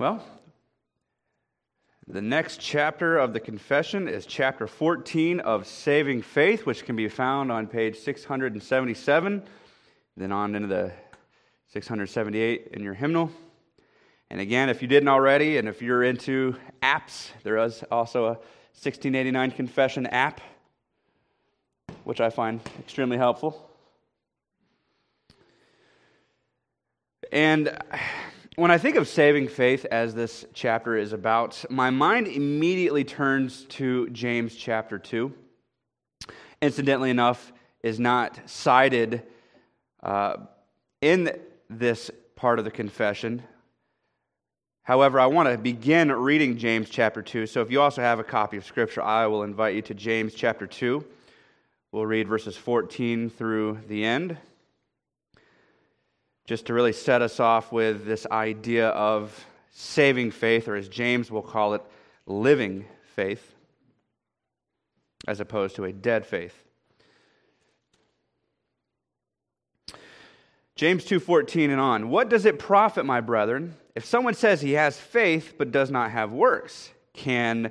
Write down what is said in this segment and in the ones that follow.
Well, the next chapter of the confession is chapter 14 of Saving Faith, which can be found on page 677, then on into the 678 in your hymnal. And again, if you didn't already, and if you're into apps, there is also a 1689 confession app, which I find extremely helpful. And when I think of saving faith, as this chapter is about, my mind immediately turns to James chapter 2. Incidentally enough, is not cited in this part of the confession. However, I want to begin reading James chapter 2. So if you also have a copy of Scripture, I will invite you to James chapter 2. We'll read verses 14 through the end, just to really set us off with this idea of saving faith, or as James will call it, living faith, as opposed to a dead faith. James 2:14 and on. What does it profit, my brethren, if someone says he has faith but does not have works? And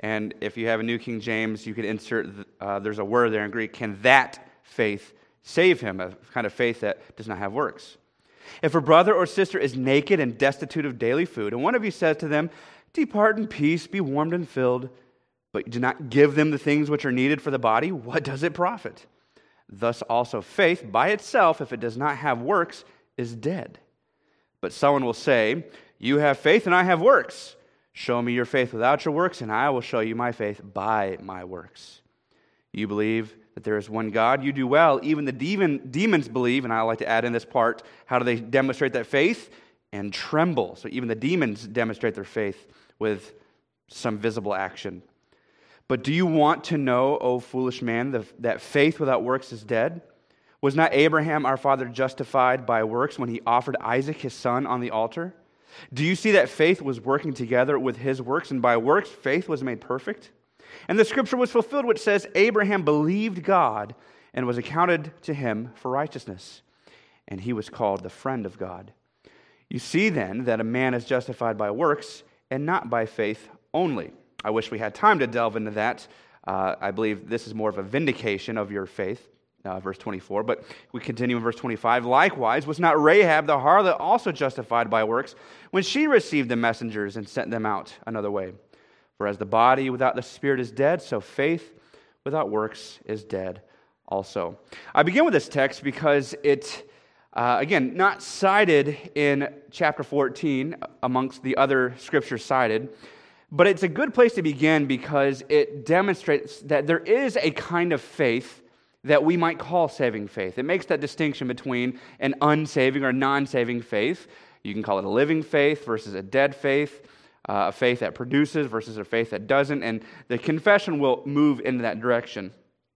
if you have a New King James, you could insert, there's a word there in Greek, can that faith save him? A kind of faith that does not have works. If a brother or sister is naked and destitute of daily food, and one of you says to them, depart in peace, be warmed and filled, but you do not give them the things which are needed for the body, what does it profit? Thus also faith by itself, if it does not have works, is dead. But someone will say, you have faith and I have works. Show me your faith without your works, and I will show you my faith by my works. You believe that there is one God, you do well. Even the demons believe, and I like to add in this part, how do they demonstrate that faith? And tremble. So even the demons demonstrate their faith with some visible action. But do you want to know, O foolish man, that faith without works is dead? Was not Abraham our father justified by works when he offered Isaac his son on the altar? Do you see that faith was working together with his works, and by works faith was made perfect? And the scripture was fulfilled, which says, Abraham believed God, and was accounted to him for righteousness. And he was called the friend of God. You see then that a man is justified by works, and not by faith only. I wish we had time to delve into that. I believe this is more of a vindication of your faith, verse 24. But we continue in verse 25. Likewise, was not Rahab the harlot also justified by works when she received the messengers and sent them out another way? For as the body without the spirit is dead, so faith without works is dead also. I begin with this text because it, again, not cited in chapter 14 amongst the other scriptures cited, but it's a good place to begin because it demonstrates that there is a kind of faith that we might call saving faith. It makes that distinction between an unsaving or non-saving faith. You can call it a living faith versus a dead faith. A faith that produces versus a faith that doesn't, and the confession will move in that direction.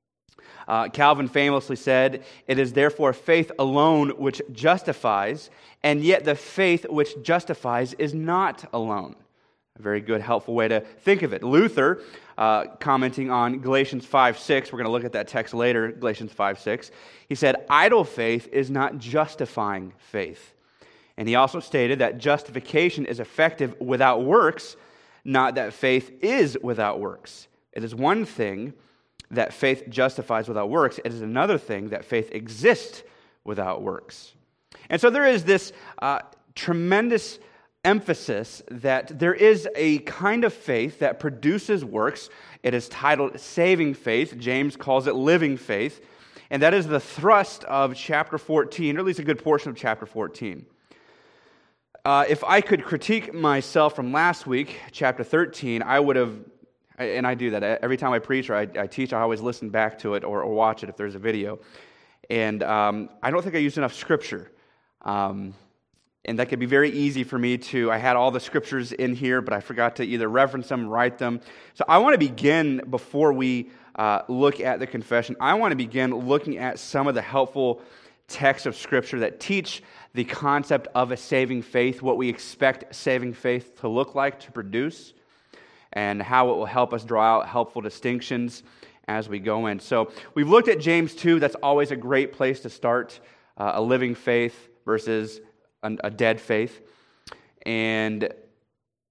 Calvin famously said, it is therefore faith alone which justifies, and yet the faith which justifies is not alone. A very good, helpful way to think of it. Luther, commenting on Galatians 5:6, we're going to look at that text later, Galatians 5:6, he said, idle faith is not justifying faith. And he also stated that justification is effective without works, not that faith is without works. It is one thing that faith justifies without works. It is another thing that faith exists without works. And so there is this tremendous emphasis that there is a kind of faith that produces works. It is titled saving faith. James calls it living faith. And that is the thrust of chapter 14, or at least a good portion of chapter 14. If I could critique myself from last week, chapter 13, I would have, and I do that every time I preach or I teach, I always listen back to it or watch it if there's a video. And I don't think I used enough scripture. And that could be very easy for me to, I had all the scriptures in here, but I forgot to either reference them, write them. So I want to begin, before we look at the confession, I want to begin looking at some of the helpful texts of scripture that teach the concept of a saving faith, what we expect saving faith to look like, to produce, and how it will help us draw out helpful distinctions as we go in. So we've looked at James 2. That's always a great place to start, a living faith versus a dead faith. And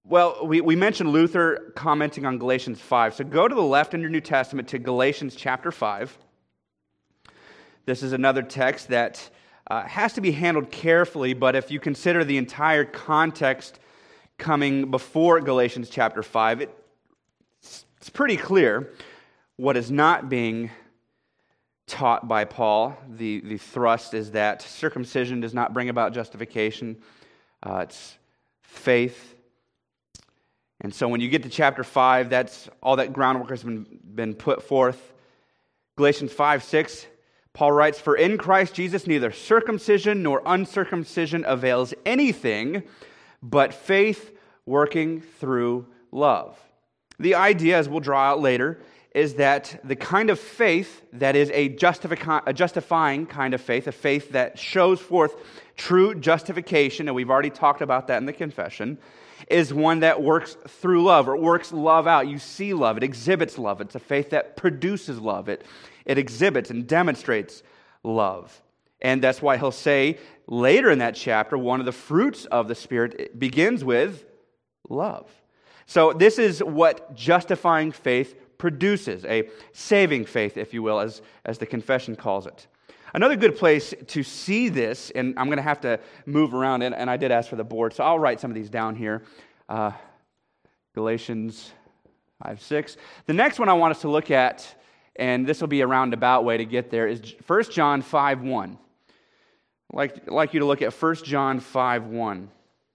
Well, we mentioned Luther commenting on Galatians 5. So go to the left in your New Testament to Galatians chapter 5. This is another text that has to be handled carefully, but if you consider the entire context coming before Galatians chapter 5, it's pretty clear what is not being taught by Paul. The thrust is that circumcision does not bring about justification. It's faith. And so when you get to chapter 5, that's all that groundwork has been put forth. Galatians 5:6, Paul writes, "For in Christ Jesus neither circumcision nor uncircumcision avails anything, but faith working through love." The idea, as we'll draw out later, is that the kind of faith that is a justifying kind of faith, a faith that shows forth true justification, and we've already talked about that in the confession, is one that works through love, or works love out. You see love, it exhibits love. It's a faith that produces love. It exhibits and demonstrates love. And that's why he'll say later in that chapter, one of the fruits of the Spirit begins with love. So this is what justifying faith produces, a saving faith, if you will, as the confession calls it. Another good place to see this, and I'm going to have to move around, and I did ask for the board, so I'll write some of these down here. Galatians 5:6. The next one I want us to look at, and this will be a roundabout way to get there, is 1 John 5:1. I'd like you to look at 1 John 5:1.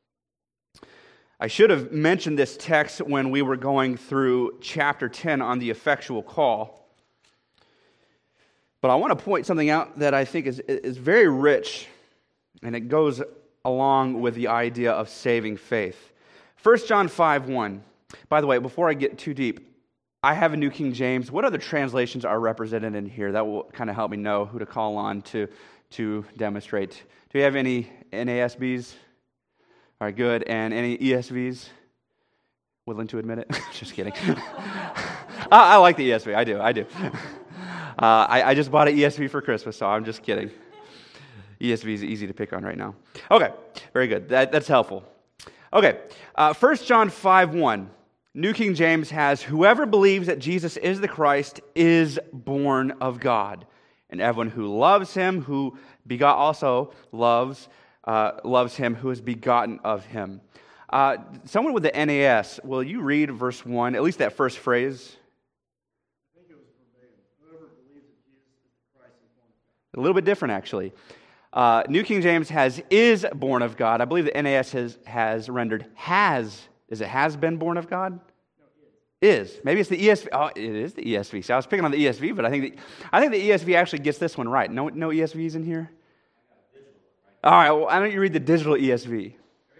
I should have mentioned this text when we were going through chapter 10 on the effectual call. But I want to point something out that I think is very rich, and it goes along with the idea of saving faith. 1 John 5:1. By the way, before I get too deep, I have a New King James. What other translations are represented in here? That will kind of help me know who to call on to demonstrate. Do we have any NASBs? All right, good. And any ESVs? Willing to admit it? Just kidding. I like the ESV. I do. I just bought an ESV for Christmas, so I'm just kidding. ESV is easy to pick on right now. Okay, very good. That's helpful. Okay, 1 John 5:1. New King James has, "Whoever believes that Jesus is the Christ is born of God. And everyone who loves him, who begot also loves him who is begotten of him." Someone with the NAS, will you read verse 1, at least that first phrase? A little bit different, actually. New King James has "is born of God." I believe the NAS has rendered "has." Is it "has been born of God"? No, is. Maybe it's the ESV. Oh, it is the ESV. So I was picking on the ESV, but I think the ESV actually gets this one right. No ESVs in here? All right, well, why don't you read the digital ESV?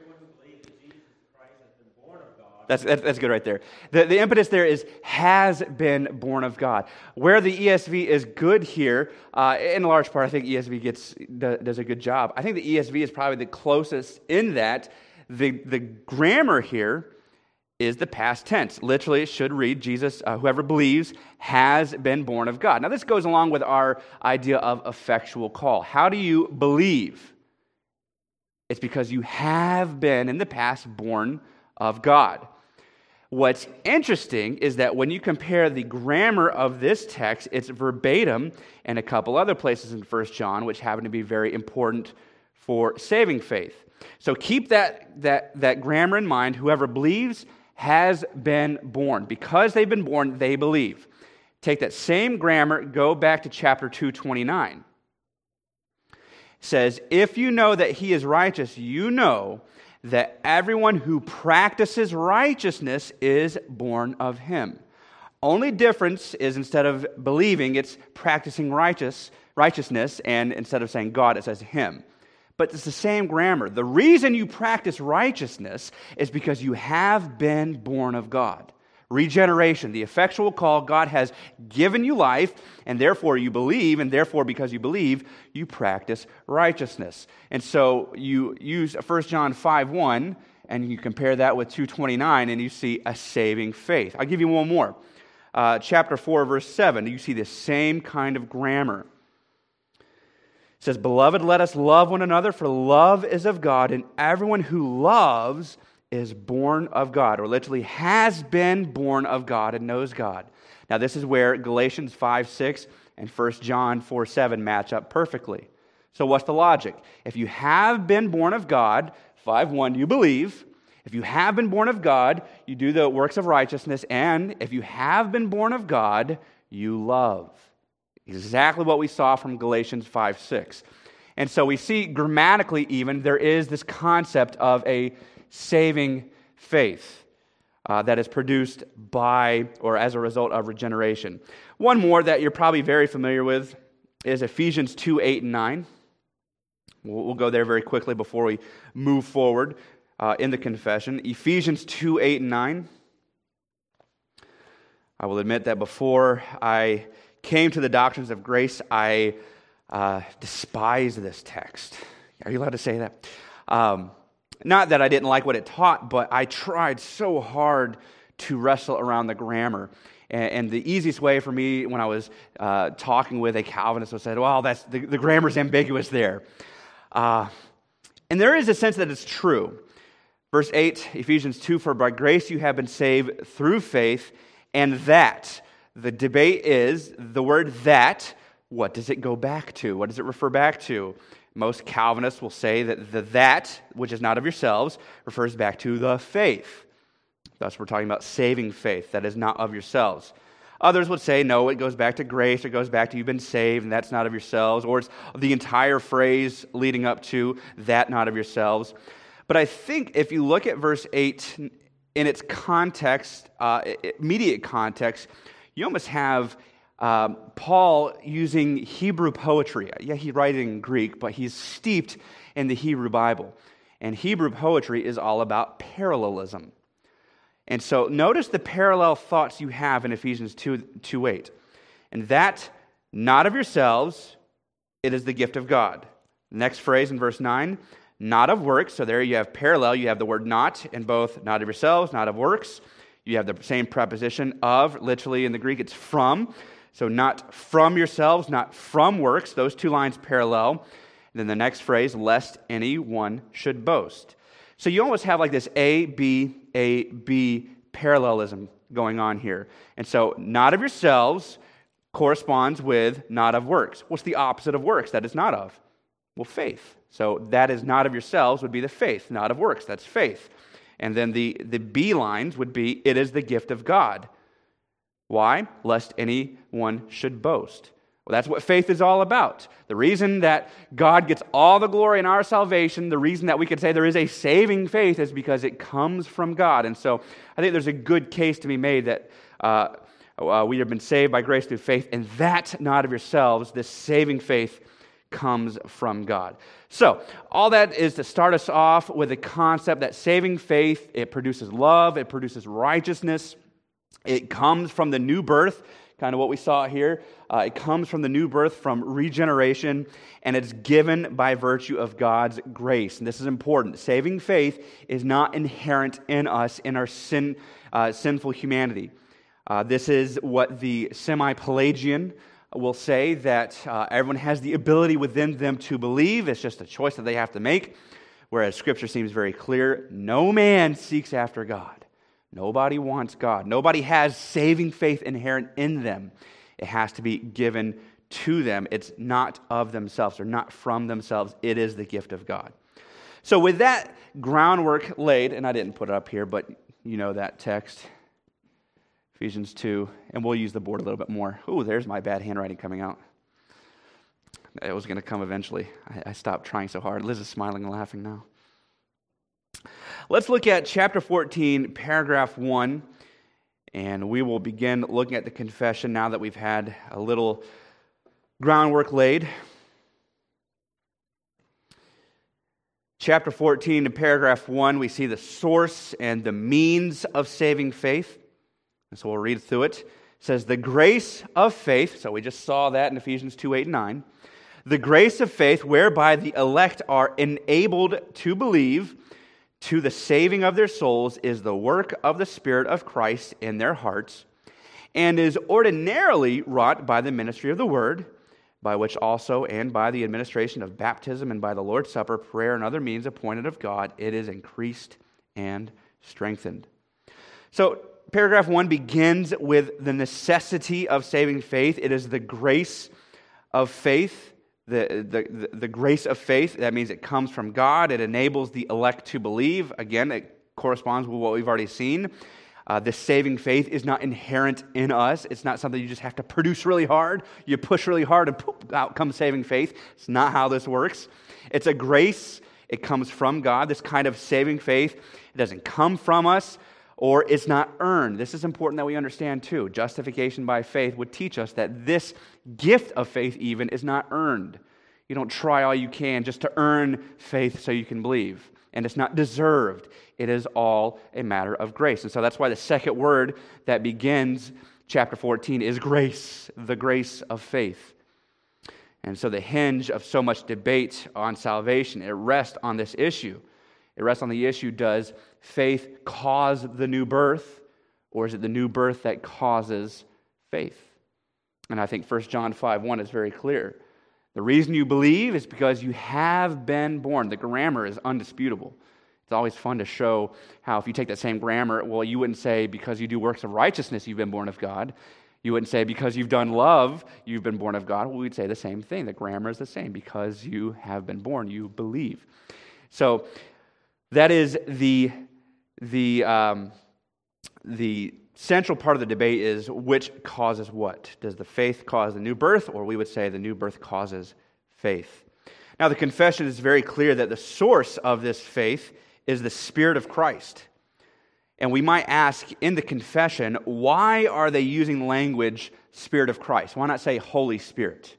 That's good right there. The impetus there is "has been born of God." Where the ESV is good here, in large part, I think ESV does a good job. I think the ESV is probably the closest in that the grammar here is the past tense. Literally, it should read, Jesus, whoever believes, has been born of God. Now, this goes along with our idea of effectual call. How do you believe? It's because you have been, in the past, born of God. What's interesting is that when you compare the grammar of this text, it's verbatim in a couple other places in 1 John, which happen to be very important for saving faith. So keep that grammar in mind. Whoever believes has been born. Because they've been born, they believe. Take that same grammar, go back to chapter 2:29. It says, "If you know that he is righteous, you know that everyone who practices righteousness is born of him." Only difference is, instead of believing, it's practicing righteousness, and instead of saying God, it says him. But it's the same grammar. The reason you practice righteousness is because you have been born of God. Regeneration, the effectual call, God has given you life, and therefore you believe, and therefore because you believe, you practice righteousness. And so you use 1 John 5:1, and you compare that with 2:29, and you see a saving faith. I'll give you one more. Chapter 4, verse 7, you see the same kind of grammar. It says, "Beloved, let us love one another, for love is of God, and everyone who loves is born of God, or literally has been born of God and knows God. Now, this is where Galatians 5:6 and 1 John 4:7 match up perfectly. So what's the logic? If you have been born of God, 5:1, you believe. If you have been born of God, you do the works of righteousness. And if you have been born of God, you love. Exactly what we saw from Galatians 5:6. And so we see grammatically even there is this concept of a saving faith that is produced by or as a result of regeneration. One more that you're probably very familiar with is Ephesians 2:8 and 9. We'll go there very quickly before we move forward in the confession. Ephesians 2:8 and 9. I will admit that before I came to the doctrines of grace, I despised this text. Are you allowed to say that? Not that I didn't like what it taught, but I tried so hard to wrestle around the grammar. And the easiest way for me when I was talking with a Calvinist was said, well, that's the grammar's ambiguous there. And there is a sense that it's true. Verse 8, Ephesians 2, for by grace you have been saved through faith, and that, the debate is, the word that, what does it go back to? What does it refer back to? Most Calvinists will say that the that, which is not of yourselves, refers back to the faith. Thus, we're talking about saving faith that is not of yourselves. Others would say, no, it goes back to grace, it goes back to you've been saved, and that's not of yourselves, or it's the entire phrase leading up to that not of yourselves. But I think if you look at verse 8 in its context, immediate context, you almost have Paul using Hebrew poetry. Yeah, he's writing in Greek, but he's steeped in the Hebrew Bible. And Hebrew poetry is all about parallelism. And so notice the parallel thoughts you have in Ephesians 2:8. And that, not of yourselves, it is the gift of God. Next phrase in verse 9, not of works. So there you have parallel. You have the word not in both not of yourselves, not of works. You have the same preposition of, literally in the Greek, it's from. So not from yourselves, not from works. Those two lines parallel. And then the next phrase, lest anyone should boast. So you almost have like this A, B parallelism going on here. And so not of yourselves corresponds with not of works. What's the opposite of works? That is not of. Well, faith. So that is not of yourselves would be the faith, not of works. That's faith. And then the B lines would be, it is the gift of God. Why? Lest anyone should boast. Well, that's what faith is all about. The reason that God gets all the glory in our salvation, the reason that we could say there is a saving faith is because it comes from God. And so I think there's a good case to be made that we have been saved by grace through faith, and that not of yourselves, this saving faith comes from God. So, all that is to start us off with the concept that saving faith, it produces love, it produces righteousness, it comes from the new birth, kind of what we saw here. It comes from the new birth, from regeneration, and it's given by virtue of God's grace. And this is important. Saving faith is not inherent in us, in our sinful humanity. This is what the semi-Pelagian will say, that everyone has the ability within them to believe. It's just a choice that they have to make, whereas Scripture seems very clear. No man seeks after God. Nobody wants God. Nobody has saving faith inherent in them. It has to be given to them. It's not of themselves or not from themselves. It is the gift of God. So with that groundwork laid, and I didn't put it up here, but you know that text, Ephesians 2, and we'll use the board a little bit more. Ooh, there's my bad handwriting coming out. It was going to come eventually. I stopped trying so hard. Liz is smiling and laughing now. Let's look at chapter 14, paragraph 1, and we will begin looking at the confession now that we've had a little groundwork laid. Chapter 14, in paragraph 1, we see the source and the means of saving faith. And so we'll read through it. It says, the grace of faith, so we just saw that in Ephesians 2, 8, and 9. The grace of faith whereby the elect are enabled to believe to the saving of their souls is the work of the Spirit of Christ in their hearts, and is ordinarily wrought by the ministry of the Word, by which also, and by the administration of baptism and by the Lord's Supper, prayer, and other means appointed of God, it is increased and strengthened. So paragraph 1 begins with the necessity of saving faith. It is the grace of faith, the grace of faith. That means it comes from God. It enables the elect to believe. Again, it corresponds with what we've already seen. This saving faith is not inherent in us. It's not something you just have to produce really hard. You push really hard and poof, out comes saving faith. It's not how this works. It's a grace. It comes from God. This kind of saving faith, it doesn't come from us, or it's not earned. This is important that we understand too. Justification by faith would teach us that this gift of faith even is not earned. You don't try all you can just to earn faith so you can believe. And it's not deserved. It is all a matter of grace. And so that's why the second word that begins chapter 14 is grace, the grace of faith. And so the hinge of so much debate on salvation, it rests on this issue. It rests on the issue, does faith cause the new birth, or is it the new birth that causes faith? And I think 1 John 5:1 is very clear. The reason you believe is because you have been born. The grammar is undisputable. It's always fun to show how if you take that same grammar, well, you wouldn't say because you do works of righteousness you've been born of God. You wouldn't say because you've done love you've been born of God. Well, we'd say the same thing. The grammar is the same. Because you have been born, you believe. So that is the central part of the debate is which causes what? Does the faith cause the new birth, or we would say the new birth causes faith? Now, the confession is very clear that the source of this faith is the Spirit of Christ. And we might ask in the confession, why are they using language Spirit of Christ? Why not say Holy Spirit?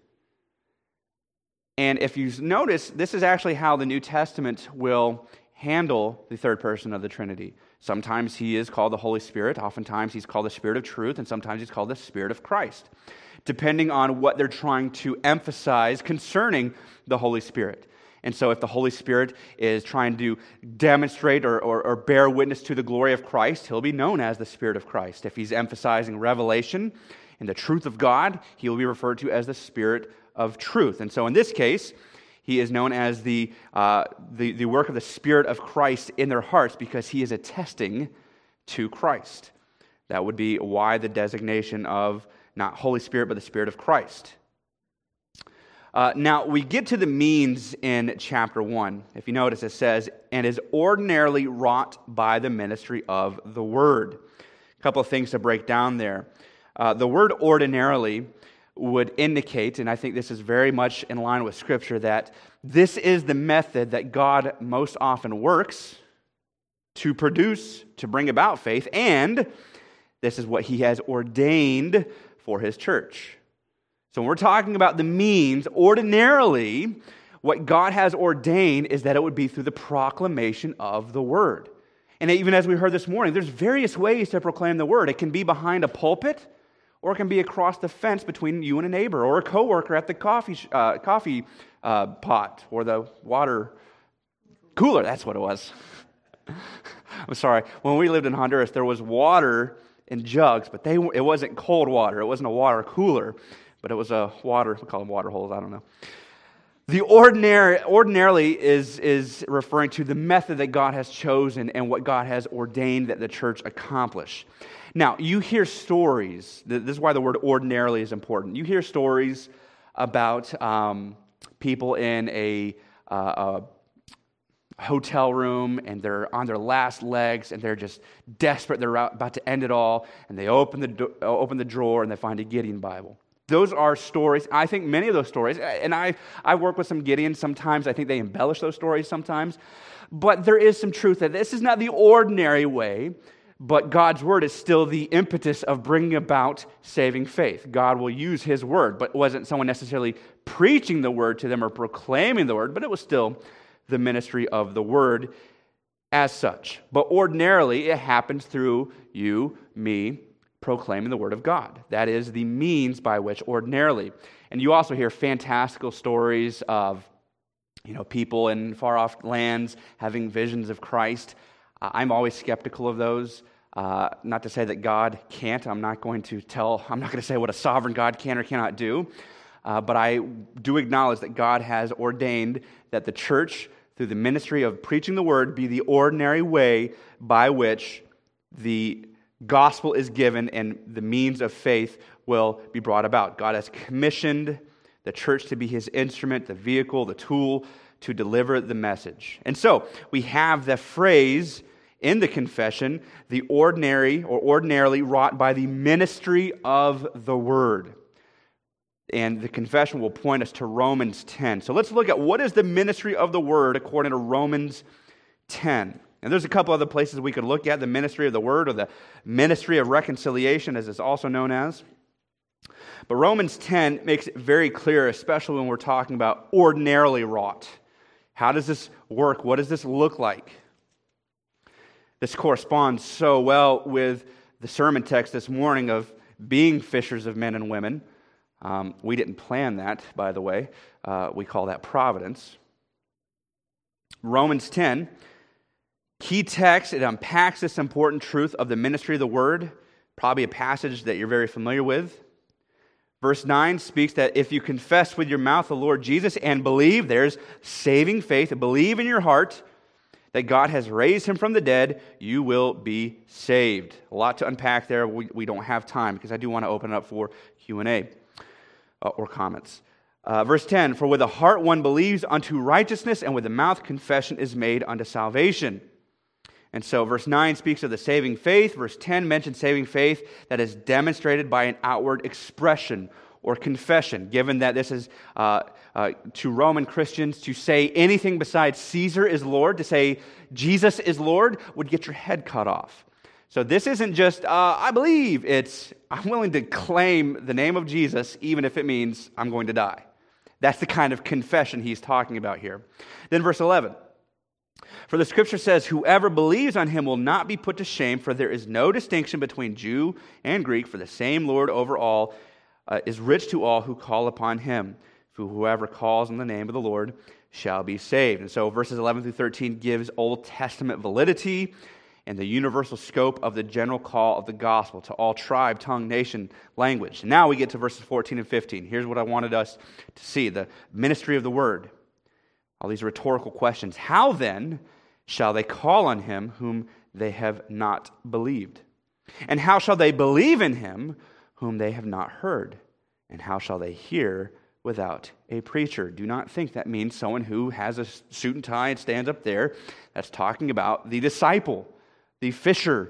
And if you notice, this is actually how the New Testament will handle the third person of the Trinity. Sometimes he is called the Holy Spirit, oftentimes he's called the Spirit of truth, and sometimes he's called the Spirit of Christ, depending on what they're trying to emphasize concerning the Holy Spirit. And so if the Holy Spirit is trying to demonstrate or bear witness to the glory of Christ, he'll be known as the Spirit of Christ. If he's emphasizing revelation and the truth of God, he will be referred to as the Spirit of truth. And so in this case, he is known as the work of the Spirit of Christ in their hearts because he is attesting to Christ. That would be why the designation of not Holy Spirit, but the Spirit of Christ. Now, we get to the means in chapter 1. If you notice, it says, and is ordinarily wrought by the ministry of the Word. A couple of things to break down there. The word ordinarily would indicate, and I think this is very much in line with Scripture, that this is the method that God most often works to produce, to bring about faith, and this is what he has ordained for his church. So when we're talking about the means, ordinarily, what God has ordained is that it would be through the proclamation of the Word. And even as we heard this morning, there's various ways to proclaim the Word. It can be behind a pulpit, or it can be across the fence between you and a neighbor, or a coworker at the coffee pot, or the water cooler. That's what it was. I'm sorry. When we lived in Honduras, there was water in jugs, but it wasn't cold water. It wasn't a water cooler, but it was a water. We call them water holes. I don't know. The ordinarily is referring to the method that God has chosen and what God has ordained that the church accomplish. Now, you hear stories. This is why the word ordinarily is important. You hear stories about people in a hotel room, and they're on their last legs, and they're just desperate. They're about to end it all, and they open the drawer, and they find a Gideon Bible. Those are stories. I think many of those stories, and I work with some Gideons sometimes. I think they embellish those stories sometimes. But there is some truth that this is not the ordinary way, but God's Word is still the impetus of bringing about saving faith. God will use His Word, but it wasn't someone necessarily preaching the Word to them or proclaiming the Word, but it was still the ministry of the Word as such. But ordinarily, it happens through you, me, proclaiming the Word of God. That is the means by which ordinarily. And you also hear fantastical stories of people in far-off lands having visions of Christ. I'm always skeptical of those. Not to say that God can't. I'm not going to say what a sovereign God can or cannot do. But I do acknowledge that God has ordained that the church, through the ministry of preaching the word, be the ordinary way by which the gospel is given and the means of faith will be brought about. God has commissioned the church to be his instrument, the vehicle, the tool to deliver the message. And so we have the phrase in the confession, the ordinary or ordinarily wrought by the ministry of the word. And the confession will point us to Romans 10. So let's look at what is the ministry of the word according to Romans 10. And there's a couple other places we could look at, the ministry of the word or the ministry of reconciliation, as it's also known as. But Romans 10 makes it very clear, especially when we're talking about ordinarily wrought. How does this work? What does this look like? This corresponds so well with the sermon text this morning of being fishers of men and women. We didn't plan that, by the way. We call that providence. Romans 10, key text, it unpacks this important truth of the ministry of the word, probably a passage that you're very familiar with. Verse 9 speaks that if you confess with your mouth the Lord Jesus and believe, there's saving faith, believe in your heart that God has raised him from the dead, you will be saved. A lot to unpack there. We don't have time because I do want to open it up for Q&A or comments. Verse 10, for with the heart one believes unto righteousness, and with the mouth confession is made unto salvation. And so verse 9 speaks of the saving faith. Verse 10 mentions saving faith that is demonstrated by an outward expression or confession, given that this is to Roman Christians to say anything besides Caesar is Lord, to say Jesus is Lord, would get your head cut off. So this isn't just, I believe, it's, I'm willing to claim the name of Jesus, even if it means I'm going to die. That's the kind of confession he's talking about here. Then verse 11. For the scripture says, whoever believes on him will not be put to shame, for there is no distinction between Jew and Greek, for the same Lord over all is rich to all who call upon him. For whoever calls on the name of the Lord shall be saved. And so verses 11 through 13 gives Old Testament validity and the universal scope of the general call of the gospel to all tribe, tongue, nation, language. And now we get to verses 14 and 15. Here's what I wanted us to see, the ministry of the word. All these rhetorical questions. How then shall they call on him whom they have not believed? And how shall they believe in him whom they have not heard? And how shall they hear without a preacher? Do not think that means someone who has a suit and tie and stands up there. That's talking about the disciple, the fisher.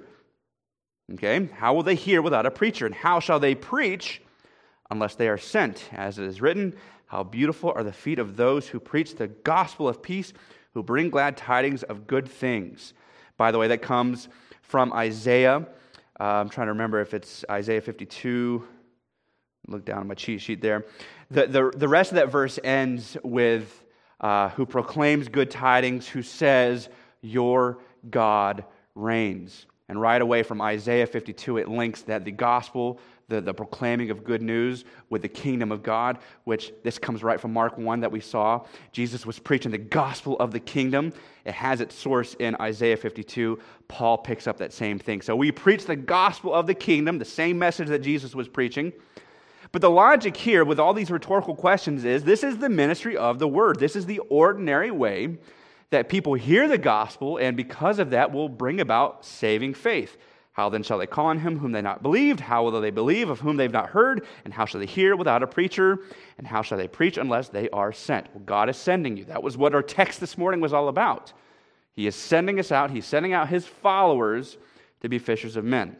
Okay? How will they hear without a preacher? And how shall they preach unless they are sent? As it is written, how beautiful are the feet of those who preach the gospel of peace, who bring glad tidings of good things. By the way, that comes from Isaiah. I'm trying to remember if it's Isaiah 52. Look down on my cheat sheet there. The rest of that verse ends with who proclaims good tidings, who says, your God reigns. And right away from Isaiah 52, it links that the gospel, the proclaiming of good news with the kingdom of God, which this comes right from Mark 1 that we saw. Jesus was preaching the gospel of the kingdom. It has its source in Isaiah 52. Paul picks up that same thing. So we preach the gospel of the kingdom, the same message that Jesus was preaching. But the logic here with all these rhetorical questions is this is the ministry of the word. This is the ordinary way that people hear the gospel, and because of that will bring about saving faith. How then shall they call on him whom they not believed? How will they believe of whom they've not heard? And how shall they hear without a preacher? And how shall they preach unless they are sent? Well, God is sending you. That was what our text this morning was all about. He is sending us out. He's sending out his followers to be fishers of men.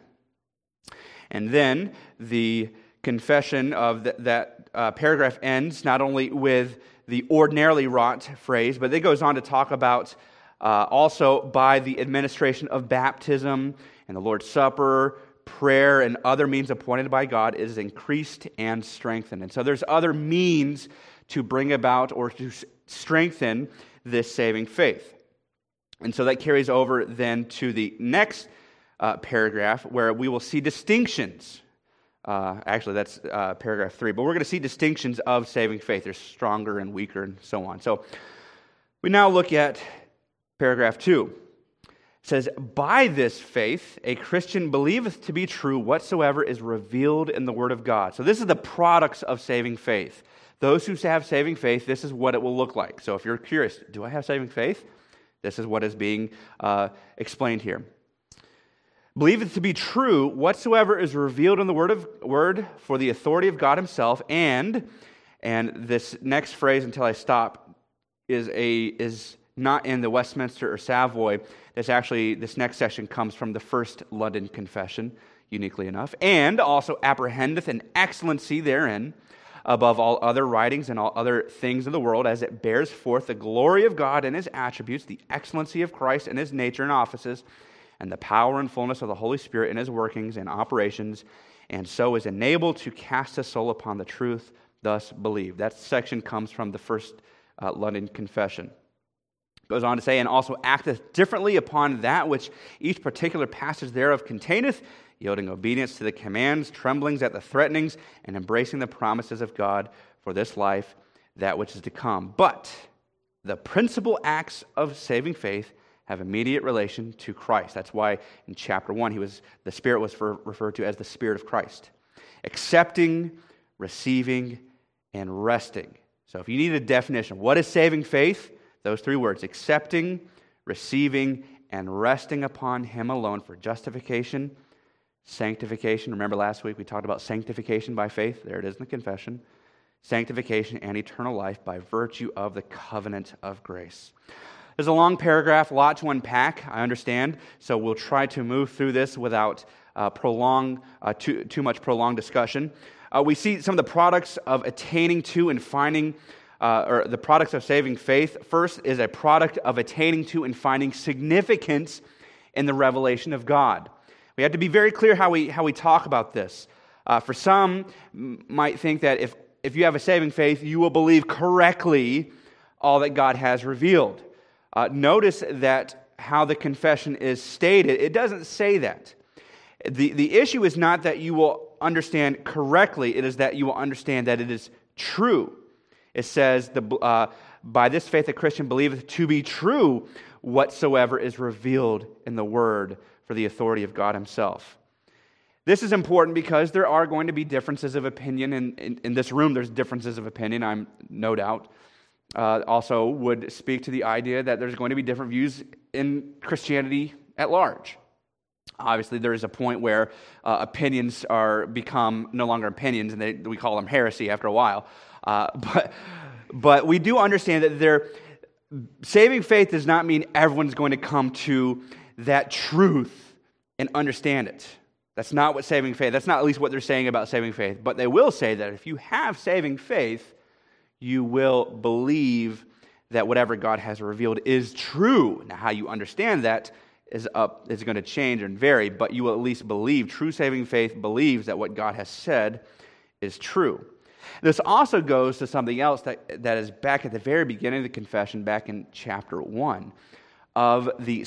And then the confession of that paragraph ends not only with the ordinarily wrought phrase, but it goes on to talk about also by the administration of baptism and the Lord's Supper, prayer, and other means appointed by God is increased and strengthened. And so there's other means to bring about or to strengthen this saving faith. And so that carries over then to the next paragraph where we will see distinctions. Actually, that's paragraph 3. But we're going to see distinctions of saving faith. There's stronger and weaker and so on. So we now look at paragraph 2. It says, by this faith, a Christian believeth to be true whatsoever is revealed in the Word of God. So this is the products of saving faith. Those who have saving faith, this is what it will look like. So if you're curious, do I have saving faith? This is what is being explained here. Believeth to be true whatsoever is revealed in the word for the authority of God himself, and this next phrase, until I stop, is not in the Westminster or Savoy. This next section comes from the First London Confession, uniquely enough, and also apprehendeth an excellency therein above all other writings and all other things in the world, as it bears forth the glory of God and his attributes, the excellency of Christ and his nature and offices, and the power and fullness of the Holy Spirit in his workings and operations, and so is enabled to cast the soul upon the truth thus believed. That section comes from the First London Confession. Goes on to say, and also acteth differently upon that which each particular passage thereof containeth, yielding obedience to the commands, tremblings at the threatenings, and embracing the promises of God for this life, that which is to come. But the principal acts of saving faith have immediate relation to Christ. That's why in chapter 1, the Spirit was referred to as the Spirit of Christ. Accepting, receiving, and resting. So if you need a definition, what is saving faith? Those three words: accepting, receiving, and resting upon him alone for justification, sanctification. Remember last week we talked about sanctification by faith. There it is in the confession. Sanctification and eternal life by virtue of the covenant of grace. There's a long paragraph, a lot to unpack, I understand, so we'll try to move through this without too much prolonged discussion. We see some of the products of attaining to and finding, or the products of saving faith. First is a product of attaining to and finding significance in the revelation of God. We have to be very clear how we talk about this. For some might think that if you have a saving faith, you will believe correctly all that God has revealed. Notice that how the confession is stated, it doesn't say that. The issue is not that you will understand correctly, it is that you will understand that it is true. It says, by this faith a Christian believeth to be true whatsoever is revealed in the Word for the authority of God himself. This is important because there are going to be differences of opinion. In this room, there's differences of opinion, I'm no doubt. Also would speak to the idea that there's going to be different views in Christianity at large. Obviously, there is a point where opinions become no longer opinions, and we call them heresy after a while. But we do understand that saving faith does not mean everyone's going to come to that truth and understand it. That's not what saving faith, that's not at least what they're saying about saving faith. But they will say that if you have saving faith, you will believe that whatever God has revealed is true. Now, how you understand that is going to change and vary, but you will at least believe. True saving faith believes that what God has said is true. This also goes to something else that is back at the very beginning of the confession, back in chapter 1, of the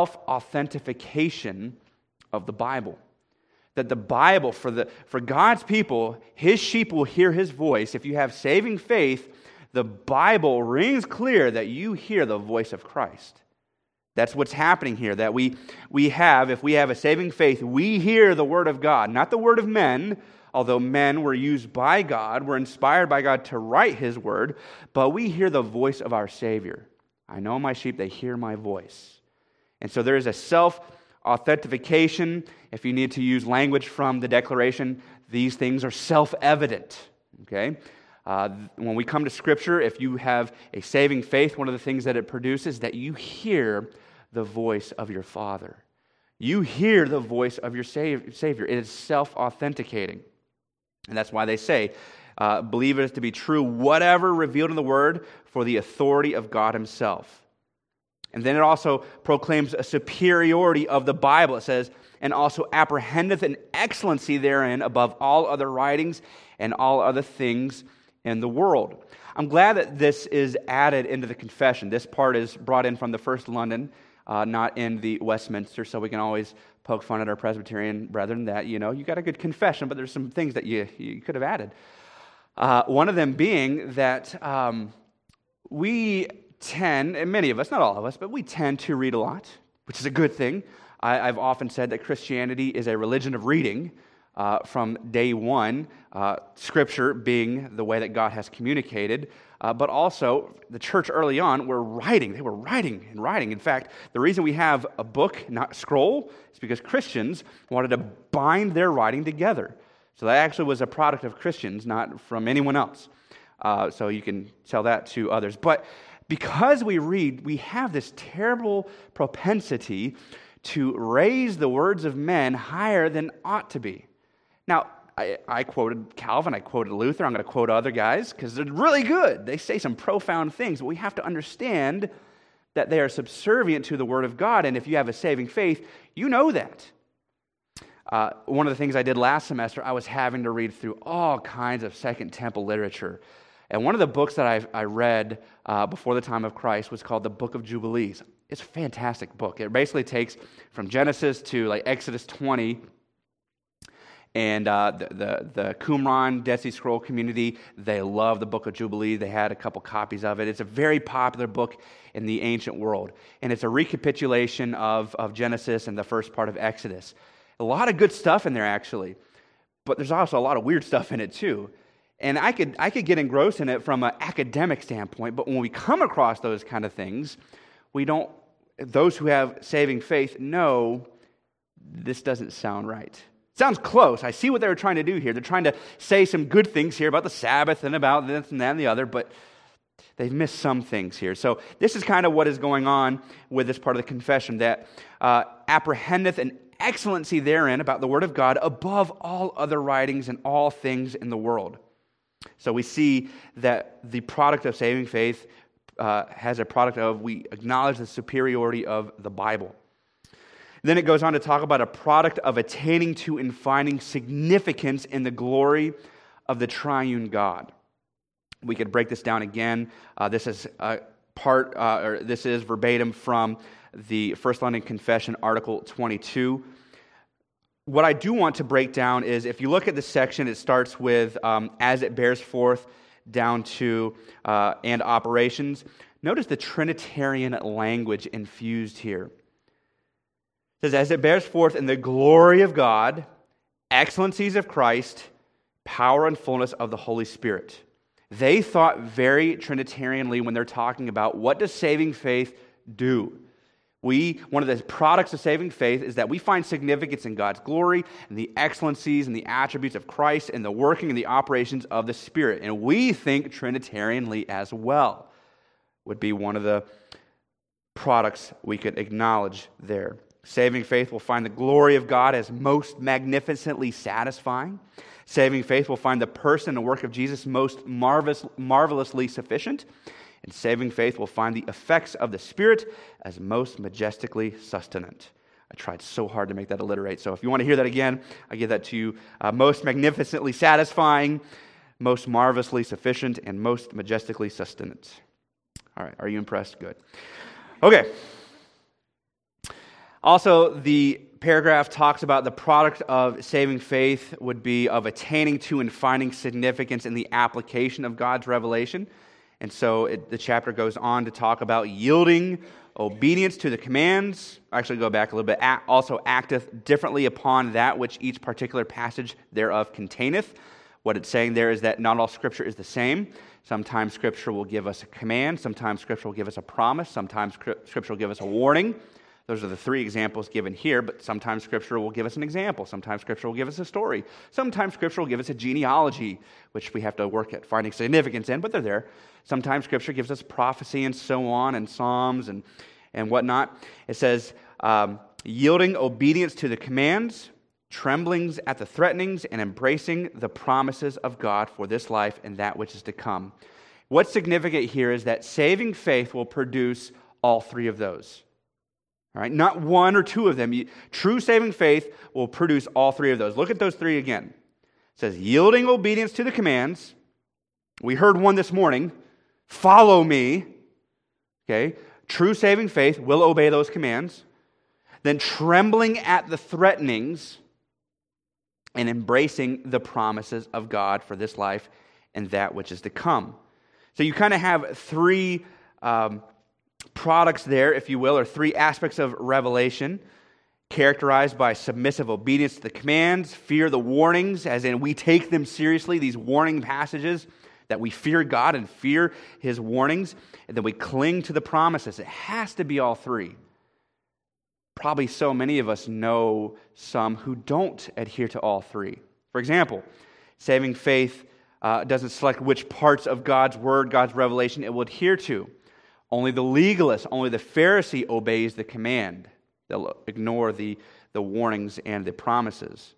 self-authentication of the Bible. That the Bible, for God's people, his sheep will hear his voice. If you have saving faith, the Bible rings clear that you hear the voice of Christ. That's what's happening here, that if we have a saving faith, we hear the word of God, not the word of men, although men were used by God, were inspired by God to write his word, but we hear the voice of our Savior. I know my sheep, they hear my voice. And so there is a self-authentication. If you need to use language from the declaration, these things are self-evident. Okay? When we come to Scripture, if you have a saving faith, one of the things that it produces is that you hear the voice of your Father. You hear the voice of your Savior. It is self-authenticating. And that's why they say, believe it to be true, whatever revealed in the Word for the authority of God himself. And then it also proclaims a superiority of the Bible. It says, and also apprehendeth an excellency therein above all other writings and all other things in the world. I'm glad that this is added into the confession. This part is brought in from the First London, not in the Westminster, so we can always poke fun at our Presbyterian brethren that, you got a good confession, but there's some things that you could have added. One of them being that we tend, and many of us, not all of us, but we tend to read a lot. which is a good thing. I've often said that Christianity is a religion of reading from day one, Scripture being the way that God has communicated, but also the church early on were writing. They were writing and writing. In fact, the reason we have a book, not a scroll, is because Christians wanted to bind their writing together. So that actually was a product of Christians, not from anyone else. So you can tell that to others. But because we read, we have this terrible propensity to raise the words of men higher than ought to be. Now, I quoted Calvin, I quoted Luther, I'm going to quote other guys because they're really good. They say some profound things, but we have to understand that they are subservient to the Word of God, and if you have a saving faith, you know that. One of the things I did last semester, I was having to read through all kinds of Second Temple literature. And one of the books that I read before the time of Christ was called the Book of Jubilees. It's a fantastic book. It basically takes from Genesis to like Exodus 20, and the Qumran Dead Sea Scroll community, they love the Book of Jubilee. They had a couple copies of it. It's a very popular book in the ancient world. And it's a recapitulation of Genesis and the first part of Exodus. A lot of good stuff in there, actually. But there's also a lot of weird stuff in it, too. And I could get engrossed in it from an academic standpoint, but when we come across those kind of things, those who have saving faith know this doesn't sound right. Sounds close. I see what they were trying to do here. They're trying to say some good things here about the Sabbath and about this and that and the other, but they've missed some things here. So this is kind of what is going on with this part of the confession, that apprehendeth an excellency therein about the Word of God above all other writings and all things in the world. So we see that the product of saving faith has a product of, we acknowledge the superiority of the Bible. Then it goes on to talk about a product of attaining to and finding significance in the glory of the triune God. We could break this down again. This is this is verbatim from the First London Confession, Article 22. What I do want to break down is, if you look at this section, it starts with as it bears forth down to and operations. Notice the Trinitarian language infused here. It says, as it bears forth in the glory of God, excellencies of Christ, power and fullness of the Holy Spirit. They thought very Trinitarianly when they're talking about what does saving faith do. One of the products of saving faith is that we find significance in God's glory and the excellencies and the attributes of Christ and the working and the operations of the Spirit. And we think Trinitarianly as well would be one of the products we could acknowledge there. Saving faith will find the glory of God as most magnificently satisfying. Saving faith will find the person and work of Jesus most marvelously sufficient. And saving faith will find the effects of the Spirit as most majestically sustenant. I tried so hard to make that alliterate, so if you want to hear that again, I give that to you. Most magnificently satisfying, most marvelously sufficient, and most majestically sustenant. All right, are you impressed? Good. Okay. Also, the paragraph talks about the product of saving faith would be of attaining to and finding significance in the application of God's revelation. And so the chapter goes on to talk about yielding obedience to the commands. Actually, go back a little bit. Also acteth differently upon that which each particular passage thereof containeth. What it's saying there is that not all Scripture is the same. Sometimes Scripture will give us a command. Sometimes Scripture will give us a promise. Sometimes Scripture will give us a warning. Those are the three examples given here, but sometimes Scripture will give us an example. Sometimes Scripture will give us a story. Sometimes Scripture will give us a genealogy, which we have to work at finding significance in, but they're there. Sometimes Scripture gives us prophecy and so on, and Psalms and whatnot. It says, yielding obedience to the commands, tremblings at the threatenings, and embracing the promises of God for this life and that which is to come. What's significant here is that saving faith will produce all three of those. All right, not one or two of them. True saving faith will produce all three of those. Look at those three again. It says, yielding obedience to the commands. We heard one this morning. Follow me. Okay, true saving faith will obey those commands. Then trembling at the threatenings and embracing the promises of God for this life and that which is to come. So you kind of have three products there, if you will, are three aspects of revelation, characterized by submissive obedience to the commands, fear the warnings, as in we take them seriously, these warning passages, that we fear God and fear His warnings, and that we cling to the promises. It has to be all three. Probably so many of us know some who don't adhere to all three. For example, saving faith doesn't select which parts of God's word, God's revelation it will adhere to. Only the legalist, only the Pharisee obeys the command. They'll ignore the warnings and the promises.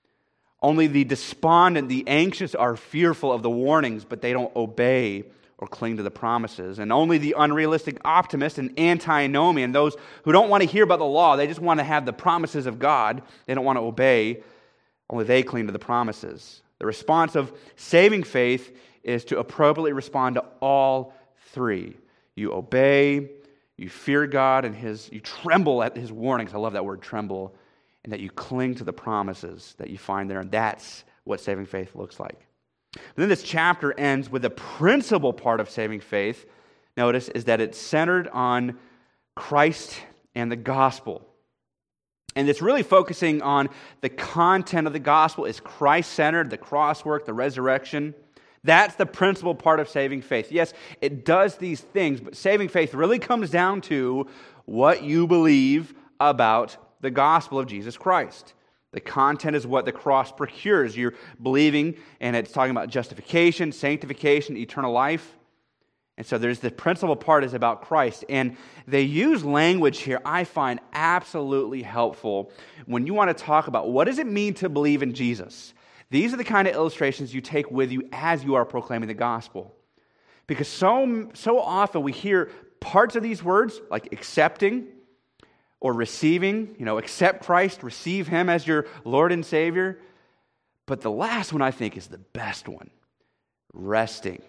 Only the despondent, the anxious are fearful of the warnings, but they don't obey or cling to the promises. And only the unrealistic optimist and antinomian, those who don't want to hear about the law, they just want to have the promises of God, they don't want to obey, only they cling to the promises. The response of saving faith is to appropriately respond to all three. You obey, you fear God, and you tremble at His warnings. I love that word, tremble. And that you cling to the promises that you find there. And that's what saving faith looks like. But then this chapter ends with the principal part of saving faith, notice, is that it's centered on Christ and the gospel. And it's really focusing on the content of the gospel. Is Christ-centered, the cross work, the resurrection. That's the principal part of saving faith. Yes, it does these things, but saving faith really comes down to what you believe about the gospel of Jesus Christ. The content is what the cross procures. You're believing, and it's talking about justification, sanctification, eternal life. And so there's the principal part is about Christ. And they use language here I find absolutely helpful when you want to talk about what does it mean to believe in Jesus. These are the kind of illustrations you take with you as you are proclaiming the gospel. Because so often we hear parts of these words, like accepting or receiving, accept Christ, receive Him as your Lord and Savior. But the last one I think is the best one, resting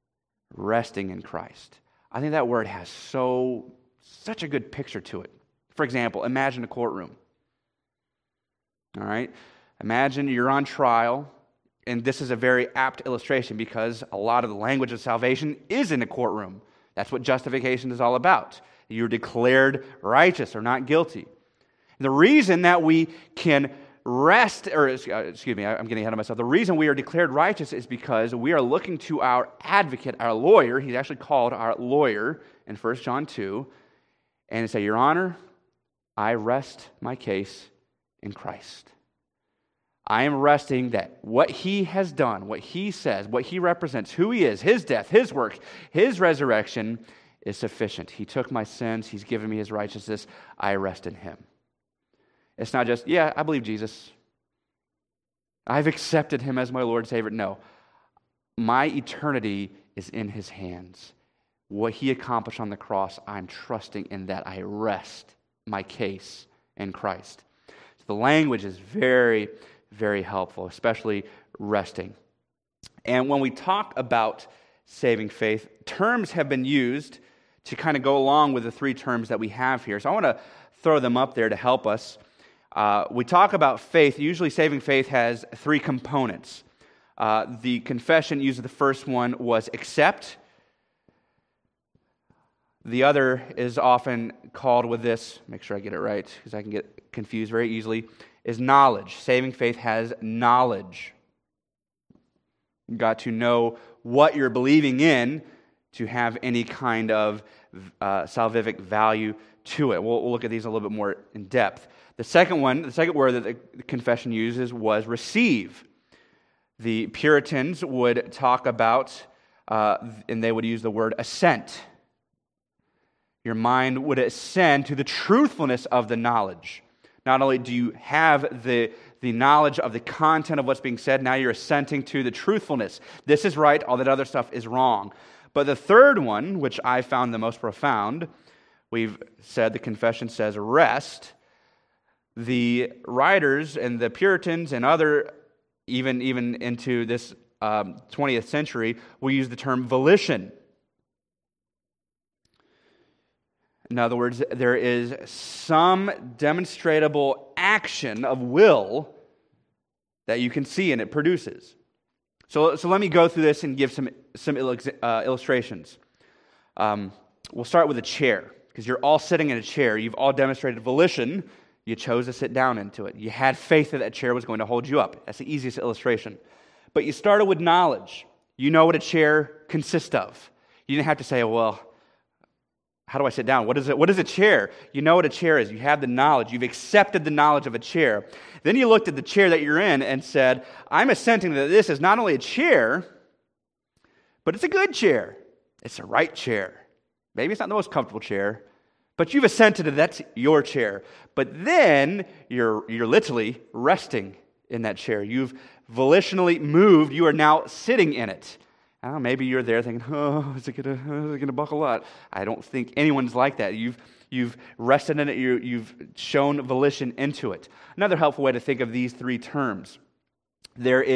in Christ. I think that word has such a good picture to it. For example, imagine a courtroom. All right? Imagine you're on trial, and this is a very apt illustration because a lot of the language of salvation is in a courtroom. That's what justification is all about. You're declared righteous or not guilty. The reason that we can rest, I'm getting ahead of myself. The reason we are declared righteous is because we are looking to our advocate, our lawyer. He's actually called our lawyer in 1 John 2, and say, Your Honor, I rest my case in Christ. I am resting that what He has done, what He says, what He represents, who He is, His death, His work, His resurrection is sufficient. He took my sins. He's given me His righteousness. I rest in Him. It's not just, I believe Jesus. I've accepted Him as my Lord and Savior. No. My eternity is in His hands. What He accomplished on the cross, I'm trusting in that. I rest my case in Christ. So the language is very, very helpful, especially resting. And when we talk about saving faith, terms have been used to kind of go along with the three terms that we have here. So I want to throw them up there to help us. We talk about faith. Usually saving faith has three components. The confession uses the first one was accept. The other is often called with this, make sure I get it right because I can get confused very easily, is knowledge. Saving faith has knowledge. You've got to know what you're believing in to have any kind of salvific value to it. We'll look at these a little bit more in depth. The second word that the confession uses was receive. The Puritans would talk about, and they would use the word assent. Your mind would assent to the truthfulness of the knowledge. Not only do you have the knowledge of the content of what's being said, now you're assenting to the truthfulness. This is right, all that other stuff is wrong. But the third one, which I found the most profound, we've said the confession says rest. The writers and the Puritans and other, even into this 20th century, will use the term volition. In other words, there is some demonstrable action of will that you can see and it produces. So let me go through this and give some illustrations. we'll start with a chair, because you're all sitting in a chair. You've all demonstrated volition. You chose to sit down into it. You had faith that that chair was going to hold you up. That's the easiest illustration. But you started with knowledge. You know what a chair consists of. You didn't have to say, well, how do I sit down? What is it? What is a chair? You know what a chair is. You have the knowledge. You've accepted the knowledge of a chair. Then you looked at the chair that you're in and said, I'm assenting that this is not only a chair, but it's a good chair. It's the right chair. Maybe it's not the most comfortable chair, but you've assented that that's your chair. But then you're literally resting in that chair. You've volitionally moved. You are now sitting in it. Maybe you're there thinking, oh, is it gonna buckle up? I don't think anyone's like that. You've rested in it. You've shown volition into it. Another helpful way to think of these three terms. There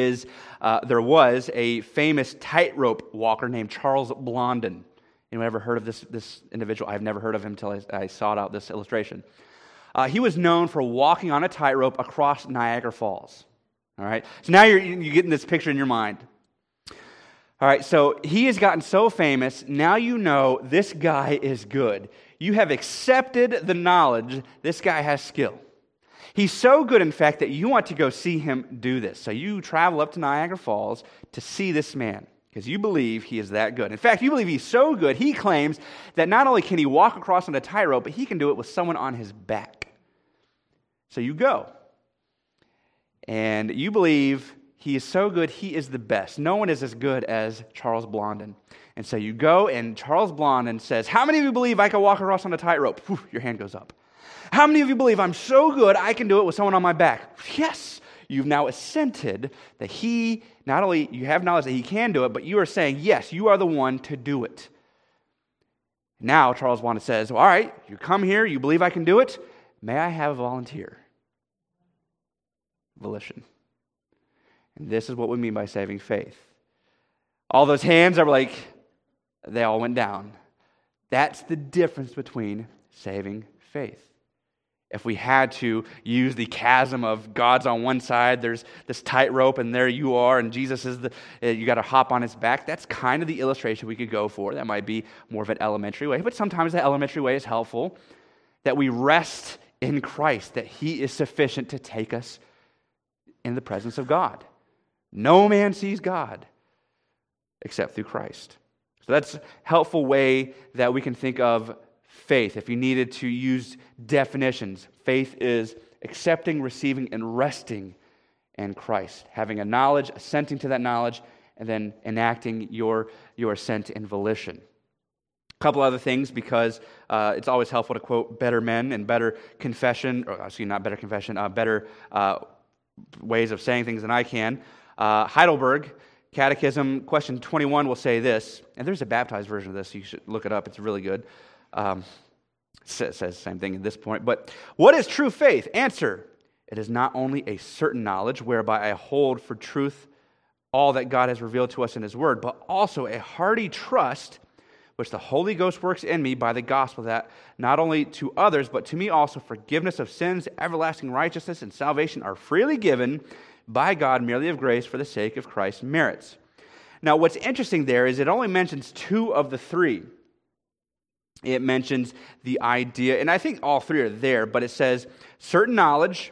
was a famous tightrope walker named Charles Blondin. Anyone ever heard of this individual? I've never heard of him until I sought out this illustration. He was known for walking on a tightrope across Niagara Falls. All right, so now you're getting this picture in your mind. All right, so he has gotten so famous, now you know this guy is good. You have accepted the knowledge this guy has skill. He's so good, in fact, that you want to go see him do this. So you travel up to Niagara Falls to see this man because you believe he is that good. In fact, you believe he's so good, he claims that not only can he walk across on a tightrope, but he can do it with someone on his back. So you go. And you believe he is so good, he is the best. No one is as good as Charles Blondin. And so you go, and Charles Blondin says, how many of you believe I can walk across on a tightrope? Your hand goes up. How many of you believe I'm so good I can do it with someone on my back? Yes. You've now assented that he, not only you have knowledge that he can do it, but you are saying, yes, you are the one to do it. Now Charles Blondin says, all right, you come here, you believe I can do it. May I have a volunteer? Volition. And this is what we mean by saving faith. All those hands are like, they all went down. That's the difference between saving faith. If we had to use the chasm of God's on one side, there's this tightrope, and there you are, and Jesus is you got to hop on his back. That's kind of the illustration we could go for. That might be more of an elementary way, but sometimes the elementary way is helpful. That we rest in Christ, that he is sufficient to take us in the presence of God. No man sees God except through Christ. So that's a helpful way that we can think of faith. If you needed to use definitions, faith is accepting, receiving, and resting in Christ. Having a knowledge, assenting to that knowledge, and then enacting your assent in volition. A couple other things, because it's always helpful to quote better men and better confession, better ways of saying things than I can. Heidelberg Catechism, question 21 will say this, and there's a baptized version of this, so you should look it up, it's really good. It says the same thing at this point, but what is true faith? Answer, it is not only a certain knowledge whereby I hold for truth all that God has revealed to us in his word, but also a hearty trust which the Holy Ghost works in me by the gospel, that not only to others, but to me also forgiveness of sins, everlasting righteousness, and salvation are freely given by God merely of grace for the sake of Christ's merits. Now, what's interesting there is it only mentions two of the three. It mentions the idea, and I think all three are there, but it says certain knowledge,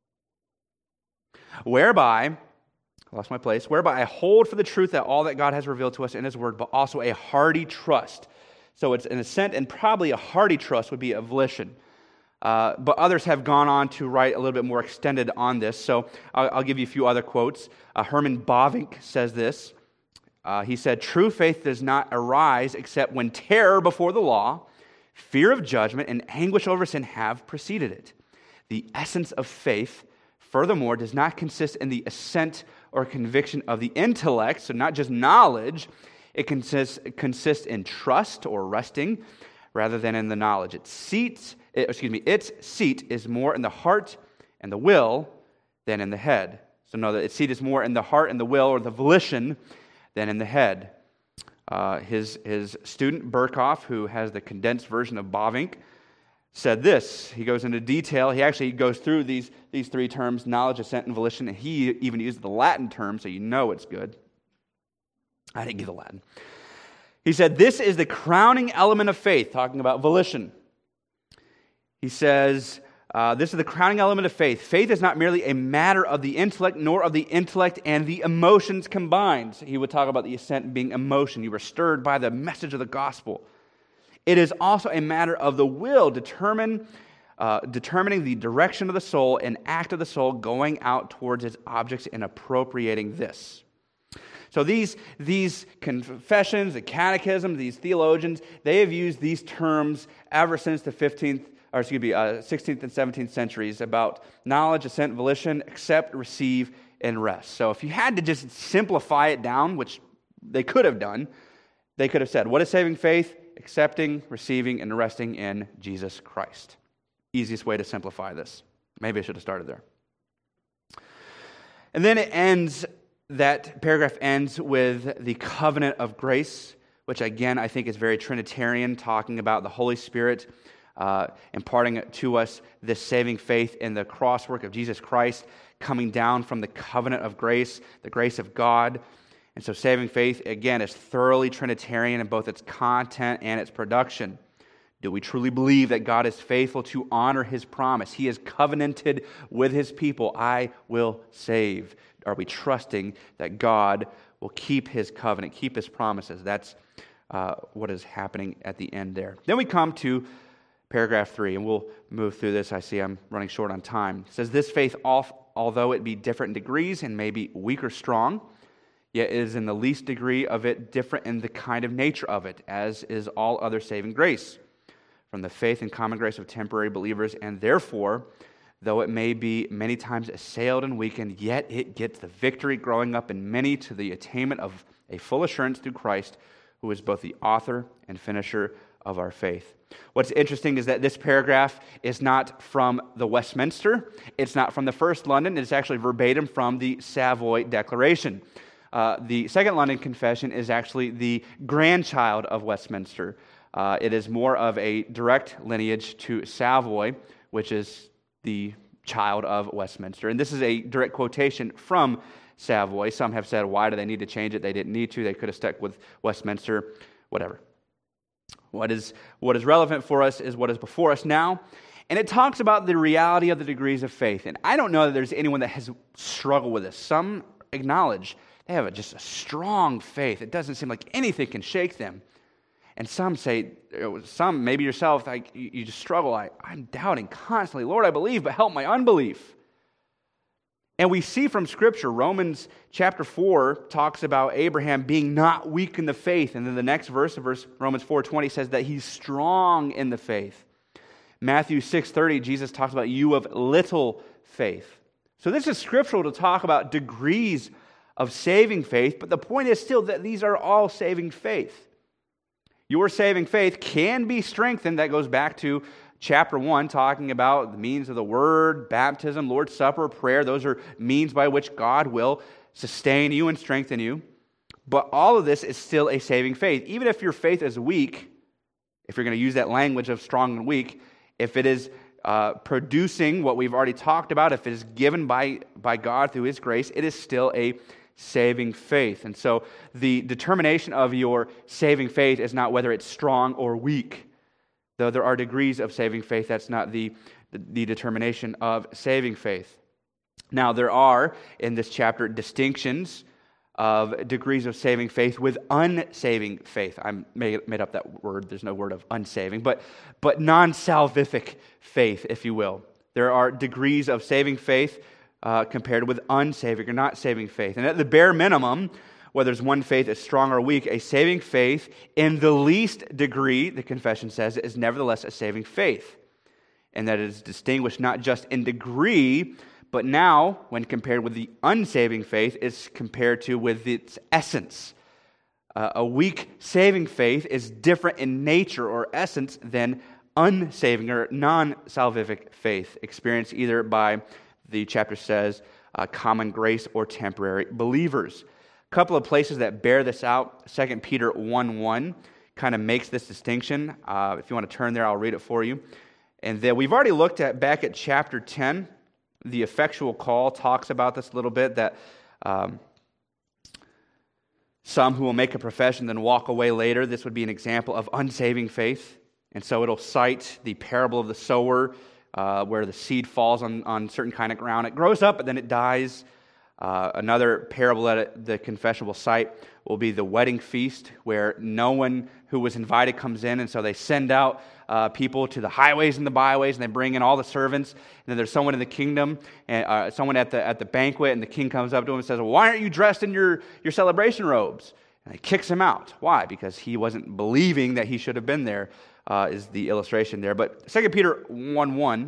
whereby I hold for the truth that all that God has revealed to us in his word, but also a hearty trust. So it's an assent, and probably a hearty trust would be a volition. But others have gone on to write a little bit more extended on this. So I'll give you a few other quotes. Herman Bavinck says this. He said, true faith does not arise except when terror before the law, fear of judgment, and anguish over sin have preceded it. The essence of faith, furthermore, does not consist in the assent or conviction of the intellect, so not just knowledge. It consists in trust or resting rather than in the knowledge. Its seat is more in the heart and the will than in the head. So know that its seat is more in the heart and the will, or the volition, than in the head. His student, Berkhoff, who has the condensed version of Bavinck, said this. He goes into detail. He actually goes through these three terms, knowledge, assent, and volition, and he even used the Latin term, so you know it's good. I didn't get the Latin. He said, this is the crowning element of faith, talking about volition. He says, this is the crowning element of faith. Faith is not merely a matter of the intellect, nor of the intellect and the emotions combined. He would talk about the assent being emotion. You were stirred by the message of the gospel. It is also a matter of the will, determining the direction of the soul and act of the soul going out towards its objects and appropriating this. So these confessions, the catechism, these theologians, they have used these terms ever since the 16th and 17th centuries about knowledge, assent, volition, accept, receive, and rest. So if you had to just simplify it down, which they could have done, they could have said, what is saving faith? Accepting, receiving, and resting in Jesus Christ. Easiest way to simplify this. Maybe I should have started there. And then that paragraph ends with the covenant of grace, which again I think is very Trinitarian, talking about the Holy Spirit imparting to us this saving faith in the cross work of Jesus Christ, coming down from the covenant of grace, the grace of God. And so saving faith, again, is thoroughly Trinitarian in both its content and its production. Do we truly believe that God is faithful to honor His promise? He has covenanted with His people, I will save. Are we trusting that God will keep His covenant, keep His promises? That's what is happening at the end there. Then we come to paragraph 3, and we'll move through this. I see I'm running short on time. It says, this faith, although it be different in degrees and may be weak or strong, yet it is in the least degree of it different in the kind of nature of it, as is all other saving grace, from the faith and common grace of temporary believers, and therefore, though it may be many times assailed and weakened, yet it gets the victory, growing up in many to the attainment of a full assurance through Christ, who is both the author and finisher of our faith. What's interesting is that this paragraph is not from the Westminster. It's not from the First London. It's actually verbatim from the Savoy Declaration. The Second London Confession is actually the grandchild of Westminster. It is more of a direct lineage to Savoy, which is the child of Westminster. And this is a direct quotation from Savoy. Some have said, why do they need to change it? They didn't need to. They could have stuck with Westminster, whatever. What is relevant for us is what is before us now. And it talks about the reality of the degrees of faith. And I don't know that there's anyone that has struggled with this. Some acknowledge they have just a strong faith. It doesn't seem like anything can shake them. And some say, maybe yourself, like you just struggle. I'm doubting constantly. Lord, I believe, but help my unbelief. And we see from Scripture, Romans chapter 4 talks about Abraham being not weak in the faith. And then the next verse, Romans 4:20, says that he's strong in the faith. Matthew 6:30, Jesus talks about you of little faith. So this is scriptural to talk about degrees of saving faith, but the point is still that these are all saving faith. Your saving faith can be strengthened. That goes back to chapter 1, talking about the means of the Word, baptism, Lord's Supper, prayer. Those are means by which God will sustain you and strengthen you. But all of this is still a saving faith. Even if your faith is weak, if you're going to use that language of strong and weak, if it is producing what we've already talked about, if it is given by God through His grace, it is still a saving faith. And so the determination of your saving faith is not whether it's strong or weak. Though there are degrees of saving faith, that's not the determination of saving faith. Now, there are, in this chapter, distinctions of degrees of saving faith with unsaving faith. I made up that word. There's no word of unsaving, but non-salvific faith, if you will. There are degrees of saving faith compared with unsaving or not saving faith. And at the bare minimum, whether it's one faith is strong or weak, a saving faith in the least degree, the confession says, is nevertheless a saving faith. And that it is distinguished not just in degree, but now, when compared with the unsaving faith, it's compared to with its essence. A weak saving faith is different in nature or essence than unsaving or non-salvific faith, experienced either by, the chapter says, common grace or temporary believers. A couple of places that bear this out, 2 Peter 1:1 kind of makes this distinction. If you want to turn there, I'll read it for you. And then we've already looked at, back at chapter 10, the effectual call talks about this a little bit, that Some who will make a profession then walk away later. This would be an example of unsaving faith. And so it'll cite the parable of the sower, where the seed falls on certain kind of ground. It grows up, but then it dies. Another parable that the confession will cite will be the wedding feast, where no one who was invited comes in, and so they send out people to the highways and the byways, and they bring in all the servants. And then there's someone in the kingdom, and someone at the banquet, and the king comes up to him and says, well, "Why aren't you dressed in your celebration robes?" And he kicks him out. Why? Because he wasn't believing that he should have been there, is the illustration there. But 2 Peter 1:1,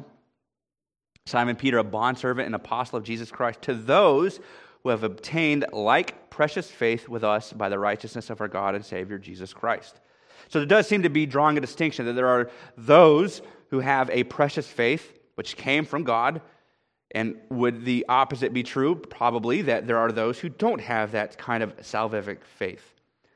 Simon Peter, a bondservant and apostle of Jesus Christ, to those who have obtained like precious faith with us by the righteousness of our God and Savior, Jesus Christ. So there does seem to be drawing a distinction that there are those who have a precious faith, which came from God, and would the opposite be true? Probably, that there are those who don't have that kind of salvific faith.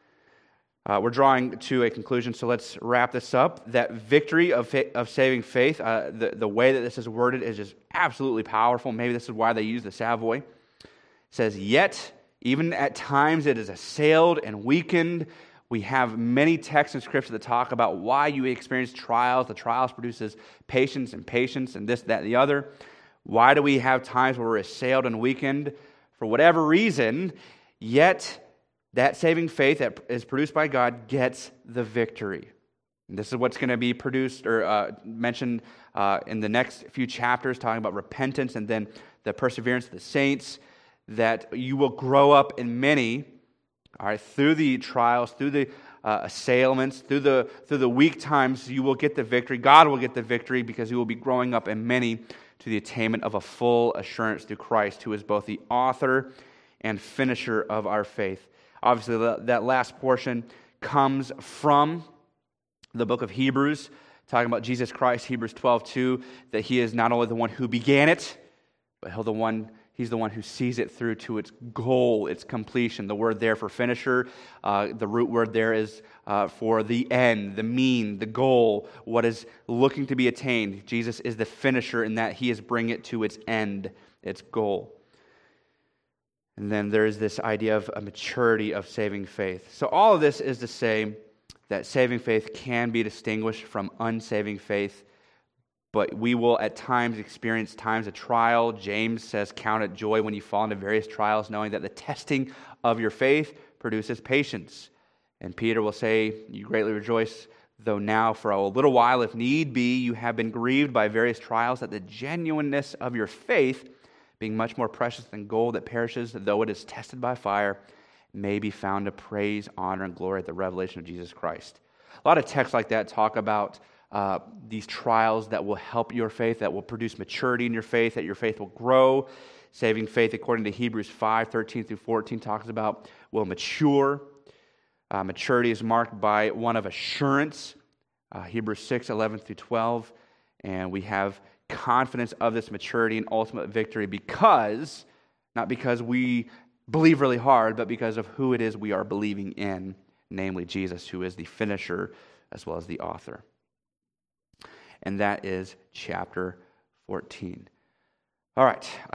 We're drawing to a conclusion, so let's wrap this up. That victory of saving faith, the way that this is worded is just absolutely powerful. Maybe this is why they use the Savoy. It says, "Yet, even at times it is assailed and weakened." We have many texts in Scripture that talk about why you experience trials. The trials produces patience and this, that, and the other. Why do we have times where we're assailed and weakened? For whatever reason, yet that saving faith that is produced by God gets the victory. And this is what's going to be produced or mentioned in the next few chapters, talking about repentance and then the perseverance of the saints, that you will grow up in many, all right, through the trials, through the assailments, through the weak times, you will get the victory. God will get the victory because you will be growing up in many to the attainment of a full assurance through Christ, who is both the author and finisher of our faith. Obviously, that last portion comes from the book of Hebrews, talking about Jesus Christ, Hebrews 12:2, that he is not only the one who began it, but he's the one who sees it through to its goal, its completion. The word there for finisher, the root word there is for the end, the mean, the goal, what is looking to be attained. Jesus is the finisher in that he is bringing it to its end, its goal. And then there is this idea of a maturity of saving faith. So all of this is to say that saving faith can be distinguished from unsaving faith, but we will at times experience times of trial. James says, "Count it joy when you fall into various trials, knowing that the testing of your faith produces patience." And Peter will say, "You greatly rejoice, though now for a little while, if need be, you have been grieved by various trials, that the genuineness of your faith, being much more precious than gold that perishes, though it is tested by fire, may be found to praise, honor, and glory at the revelation of Jesus Christ." A lot of texts like that talk about these trials that will help your faith, that will produce maturity in your faith, that your faith will grow. Saving faith, according to Hebrews 5:13-14, talks about will mature. Maturity is marked by one of assurance, Hebrews 6:11-12, and we have confidence of this maturity and ultimate victory not because we believe really hard, but because of who it is we are believing in, namely Jesus, who is the finisher as well as the author. And that is chapter 14. All right.